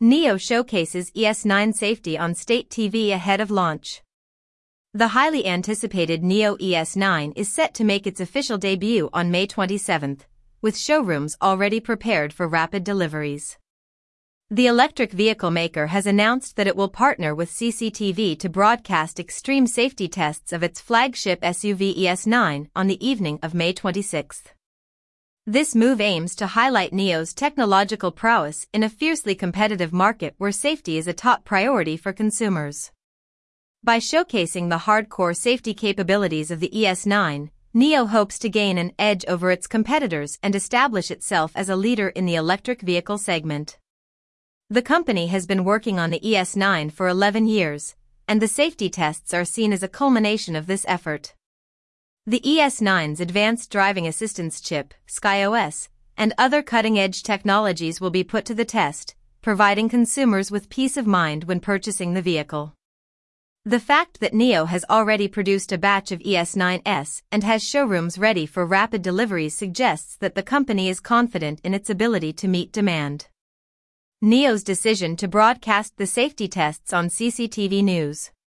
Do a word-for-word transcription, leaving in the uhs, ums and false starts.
NIO showcases E S nine safety on state T V ahead of launch. The highly anticipated NIO E S nine is set to make its official debut on May twenty-seventh, with showrooms already prepared for rapid deliveries. The electric vehicle maker has announced that it will partner with C C T V to broadcast extreme safety tests of its flagship S U V E S nine on the evening of May twenty-sixth. This move aims to highlight NIO's technological prowess in a fiercely competitive market where safety is a top priority for consumers. By showcasing the hardcore safety capabilities of the E S nine, NIO hopes to gain an edge over its competitors and establish itself as a leader in the electric vehicle segment. The company has been working on the E S nine for eleven years, and the safety tests are seen as a culmination of this effort. The E S nine's advanced driving assistance chip, SkyOS, and other cutting-edge technologies will be put to the test, providing consumers with peace of mind when purchasing the vehicle. The fact that NIO has already produced a batch of E S nine S and has showrooms ready for rapid deliveries suggests that the company is confident in its ability to meet demand. NIO's decision to broadcast the safety tests on C C T V News.